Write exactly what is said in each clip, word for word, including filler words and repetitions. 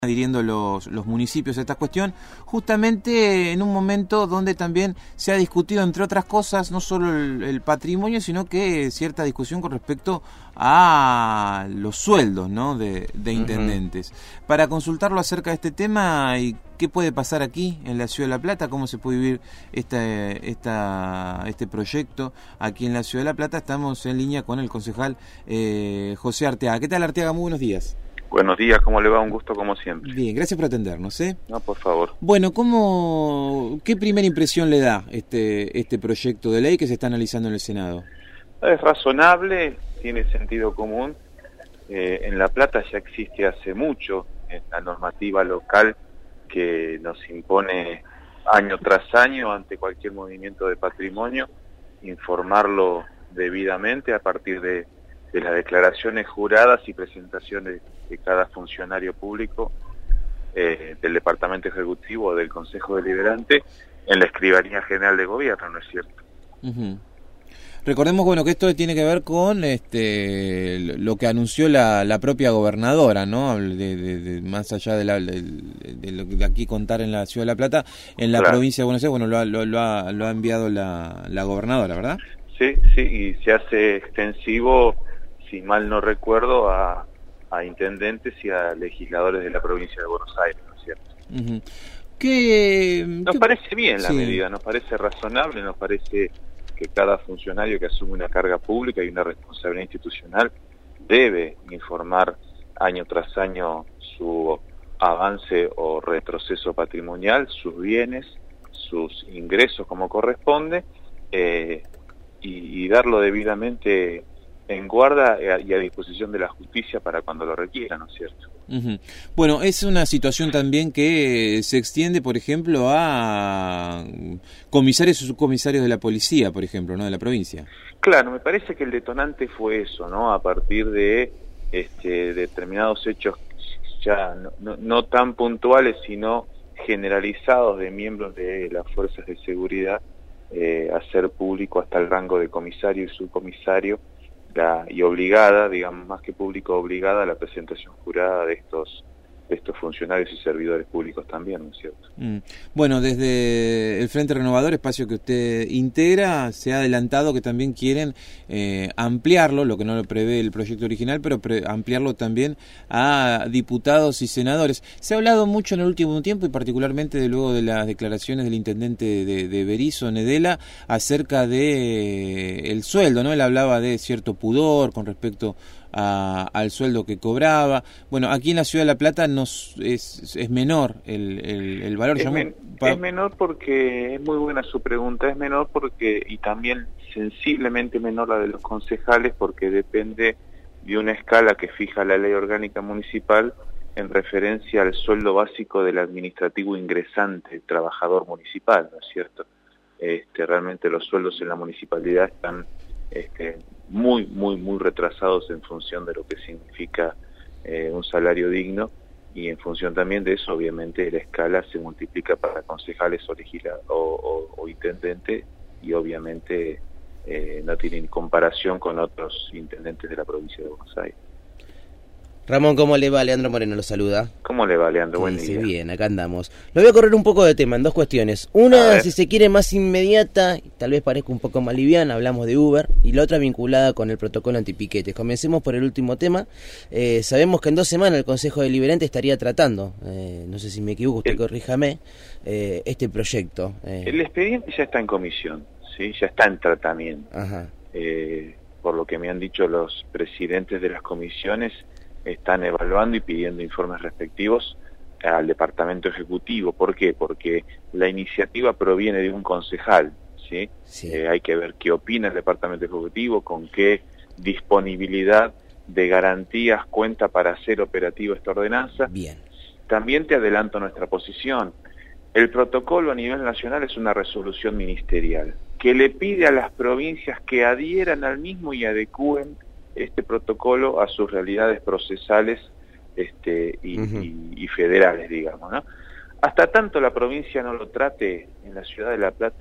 adhiriendo los, los municipios a esta cuestión, justamente en un momento donde también se ha discutido, entre otras cosas, no solo el, el patrimonio, sino que cierta discusión con respecto a los sueldos, ¿no?, de, de intendentes. Uh-huh. Para consultarlo acerca de este tema y qué puede pasar aquí en la Ciudad de La Plata, cómo se puede vivir esta, esta, este proyecto aquí en la Ciudad de La Plata, estamos en línea con el concejal eh, José Arteaga. ¿Qué tal, Arteaga? Muy buenos días. Buenos días, ¿cómo le va? Un gusto como siempre. Bien, gracias por atendernos, ¿eh? No, por favor. Bueno, ¿cómo, qué primera impresión le da este, este proyecto de ley que se está analizando en el Senado? Es razonable, tiene sentido común. Eh, en La Plata ya existe hace mucho en la normativa local que nos impone año tras año ante cualquier movimiento de patrimonio informarlo debidamente a partir de de las declaraciones juradas y presentaciones de cada funcionario público eh, del Departamento Ejecutivo o del Consejo Deliberante en la Escribanía General de Gobierno, ¿no es cierto? Uh-huh. Recordemos, bueno, que esto tiene que ver con este lo que anunció la, la propia gobernadora, ¿no? De, de, de, más allá de, la, de, de lo de aquí contar en la Ciudad de La Plata, en la claro. provincia de Buenos Aires, bueno, lo ha, lo, lo ha, lo ha enviado la, la gobernadora, ¿verdad? Sí, sí, y se hace extensivo, si mal no recuerdo, a, a intendentes y a legisladores de la provincia de Buenos Aires, ¿no es cierto? Uh-huh. ¿Qué, nos qué... parece bien la sí. medida, nos parece razonable, nos parece que cada funcionario que asume una carga pública y una responsabilidad institucional debe informar año tras año su avance o retroceso patrimonial, sus bienes, sus ingresos como corresponde, eh, y, y darlo debidamente en guarda y a disposición de la justicia para cuando lo requiera, ¿no es cierto? Uh-huh. Bueno, es una situación también que se extiende, por ejemplo, a comisarios y subcomisarios de la policía, por ejemplo, ¿no?, de la provincia. Claro, me parece que el detonante fue eso, ¿no?, a partir de este, determinados hechos ya no, no, no tan puntuales, sino generalizados de miembros de las fuerzas de seguridad, eh, hacer público hasta el rango de comisario y subcomisario, La, y obligada, digamos, más que público, obligada a la presentación jurada de estos de estos funcionarios y servidores públicos también, ¿no es cierto? Mm. Bueno, desde el Frente Renovador, espacio que usted integra, se ha adelantado que también quieren eh, ampliarlo, lo que no lo prevé el proyecto original, pero pre ampliarlo también a diputados y senadores. Se ha hablado mucho en el último tiempo, y particularmente de luego de las declaraciones del intendente de, de Berisso, Nedela, acerca de eh, el sueldo, ¿no? Él hablaba de cierto pudor con respecto A, al sueldo que cobraba. Bueno, aquí en la Ciudad de La Plata nos, es, es menor el, el, el valor. Es, men, es menor porque, es muy buena su pregunta, es menor porque, y también sensiblemente menor la de los concejales, porque depende de una escala que fija la ley orgánica municipal en referencia al sueldo básico del administrativo ingresante, el trabajador municipal, ¿no es cierto? Este, realmente los sueldos en la municipalidad están este, muy, muy, muy retrasados en función de lo que significa eh, un salario digno, y en función también de eso, obviamente, la escala se multiplica para concejales o, legisla o, o, o intendentes, y obviamente eh, no tienen comparación con otros intendentes de la provincia de Buenos Aires. Ramón, ¿cómo le va? Leandro Moreno lo saluda. ¿Cómo le va, Leandro? Sí, Buen sí, día. Bien, acá andamos. Lo voy a correr un poco de tema en dos cuestiones. Una, si se quiere, más inmediata, tal vez parezca un poco más liviana, hablamos de Uber, y la otra vinculada con el protocolo antipiquetes. Comencemos por el último tema. Eh, sabemos que en dos semanas el Consejo Deliberante estaría tratando, eh, no sé si me equivoco, usted el, corríjame, eh, este proyecto. Eh. El expediente ya está en comisión, ¿sí? Ya está en tratamiento. Ajá. Eh, por lo que me han dicho los presidentes de las comisiones, están evaluando y pidiendo informes respectivos al Departamento Ejecutivo. ¿Por qué? Porque la iniciativa proviene de un concejal, ¿sí? Sí. Eh, hay que ver qué opina el Departamento Ejecutivo, con qué disponibilidad de garantías cuenta para hacer operativa esta ordenanza. Bien. También te adelanto nuestra posición. El protocolo a nivel nacional es una resolución ministerial que le pide a las provincias que adhieran al mismo y adecúen este protocolo a sus realidades procesales este, y, uh-huh. y, y federales, digamos, ¿no? Hasta tanto la provincia no lo trate, en la Ciudad de La Plata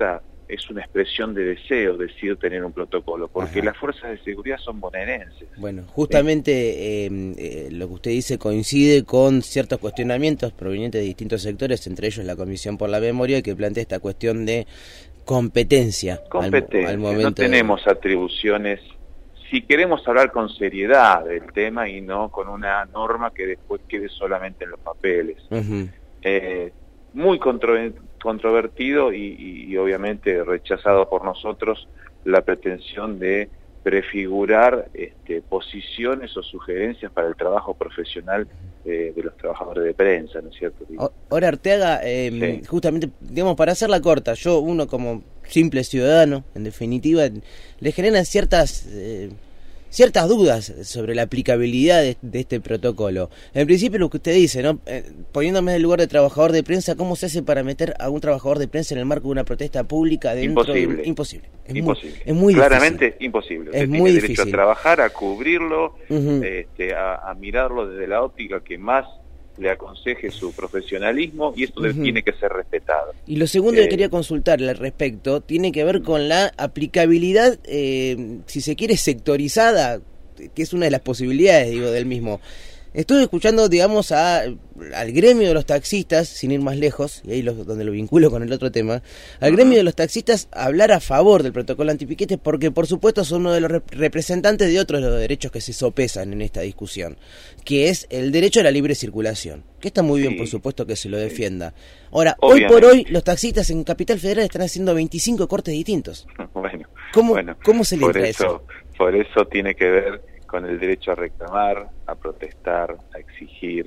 es una expresión de deseo decir tener un protocolo, porque Ajá. las fuerzas de seguridad son bonaerenses. Bueno, justamente eh, eh, lo que usted dice coincide con ciertos cuestionamientos provenientes de distintos sectores, entre ellos la Comisión por la Memoria, que plantea esta cuestión de competencia. Competencia, al, al momento no tenemos de... atribuciones, si queremos hablar con seriedad del tema y no con una norma que después quede solamente en los papeles. Uh-huh. eh, muy controvertido controvertido y, y, y obviamente rechazado por nosotros la pretensión de prefigurar este, posiciones o sugerencias para el trabajo profesional eh, de los trabajadores de prensa, ¿no es cierto? Ahora, Arteaga, eh, sí. justamente, digamos, para hacerla corta, yo, uno como simple ciudadano, en definitiva, le generan ciertas... Eh, ciertas dudas sobre la aplicabilidad de, de este protocolo. En principio lo que usted dice, ¿no? Eh, poniéndome en el lugar de trabajador de prensa, ¿cómo se hace para meter a un trabajador de prensa en el marco de una protesta pública dentro imposible. de... Imposible. Es imposible. Muy, es muy Claramente difícil. imposible. Es Usted muy tiene difícil. derecho a trabajar, a cubrirlo, uh-huh. este, a, a mirarlo desde la óptica que más le aconseje su profesionalismo, y esto uh-huh. tiene que ser respetado. Y lo segundo eh, que quería consultarle al respecto tiene que ver con la aplicabilidad, eh, si se quiere, sectorizada, que es una de las posibilidades, digo, del mismo. Estuve escuchando, digamos, a, al gremio de los taxistas, sin ir más lejos, y ahí lo, donde lo vinculo con el otro tema, al gremio de los taxistas hablar a favor del protocolo antipiquetes, porque por supuesto son uno de los rep- representantes de otros de los derechos que se sopesan en esta discusión, que es el derecho a la libre circulación, que está muy bien, sí, por supuesto, que se lo defienda. Ahora, obviamente, hoy por hoy, los taxistas en Capital Federal están haciendo veinticinco cortes distintos. Bueno, ¿Cómo, bueno, ¿cómo se le entra eso, eso? Por eso tiene que ver con el derecho a reclamar, a protestar, a exigir,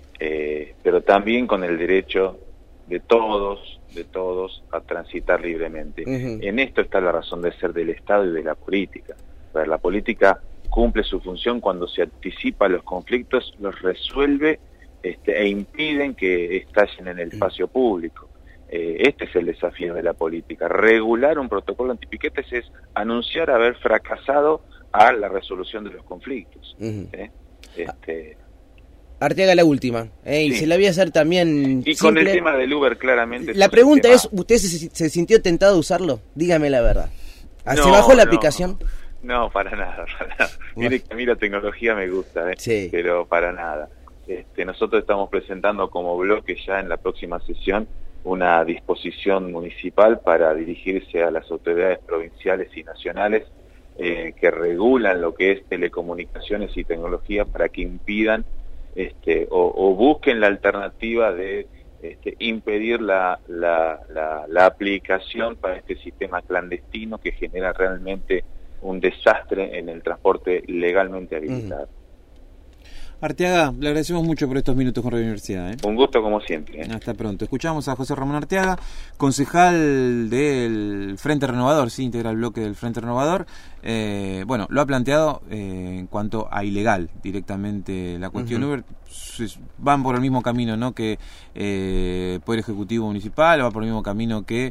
eh, pero también con el derecho de todos, de todos, a transitar libremente. Uh-huh. En esto está la razón de ser del Estado y de la política. Pero la política cumple su función cuando se anticipa los conflictos, los resuelve este, e impiden que estallen en el espacio público. Eh, este es el desafío de la política. Regular un protocolo antipiquetes es anunciar haber fracasado a la resolución de los conflictos. Uh-huh. ¿eh? este... Arteaga, la última, ¿eh? Y sí. se la voy a hacer también y simple. Con el tema del Uber, claramente. La pregunta es, ¿usted se, se sintió tentado a usarlo? Dígame la verdad. ¿Se no, bajó la no, aplicación? No, para nada. Para nada. Mire que a mí la tecnología me gusta, ¿eh? Sí. Pero para nada. Este, nosotros estamos presentando como bloque ya en la próxima sesión una disposición municipal para dirigirse a las autoridades provinciales y nacionales Eh, que regulan lo que es telecomunicaciones y tecnología para que impidan este, o, o busquen la alternativa de este, impedir la, la, la, la aplicación para este sistema clandestino que genera realmente un desastre en el transporte legalmente habilitado. Mm. Arteaga, le agradecemos mucho por estos minutos con Radio Universidad. ¿eh? Un gusto como siempre. ¿eh? Hasta pronto. Escuchamos a José Ramón Arteaga, concejal del Frente Renovador, sí, integra el bloque del Frente Renovador. Eh, bueno, lo ha planteado eh, en cuanto a ilegal directamente la cuestión uh-huh. Uber. Van por el mismo camino, ¿no? Que eh, Poder Ejecutivo Municipal, va por el mismo camino que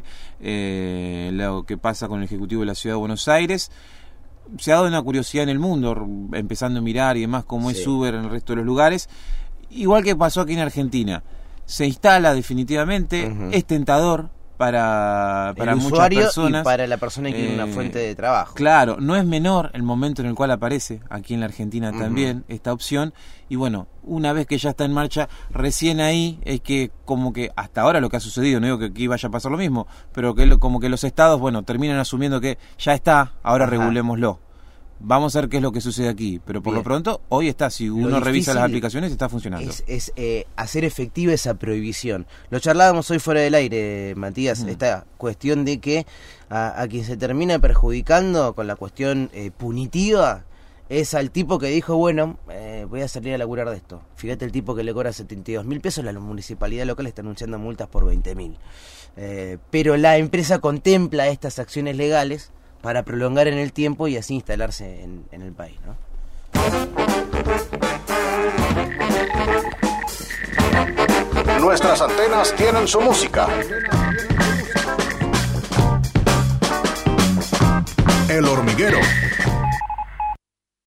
eh, lo que pasa con el Ejecutivo de la Ciudad de Buenos Aires. Se ha dado una curiosidad en el mundo, empezando a mirar y demás cómo sí. es Uber en el resto de los lugares, igual que pasó aquí en Argentina. Se instala definitivamente, uh-huh. es tentador para, para el muchas usuario personas. Y para la persona que tiene eh, una fuente de trabajo. Claro, no es menor el momento en el cual aparece aquí en la Argentina uh-huh. también esta opción, y bueno, una vez que ya está en marcha, recién ahí es que como que hasta ahora lo que ha sucedido, no digo que aquí vaya a pasar lo mismo, pero que lo, como que los estados, bueno, terminan asumiendo que ya está, ahora Ajá. regulémoslo. Vamos a ver qué es lo que sucede aquí, pero por Bien. lo pronto, hoy está, si uno revisa las aplicaciones, está funcionando. Es, es eh, hacer efectiva esa prohibición. Lo charlábamos hoy fuera del aire, Matías, uh-huh. esta cuestión de que a, a quien se termina perjudicando con la cuestión eh, punitiva es al tipo que dijo, bueno, eh, voy a salir a laburar de esto. Fíjate el tipo que le cobra setenta y dos mil pesos, la municipalidad local está anunciando multas por veinte mil. Eh, pero la empresa contempla estas acciones legales para prolongar en el tiempo y así instalarse en, en el país, ¿no? Nuestras antenas tienen su música. El Hormiguero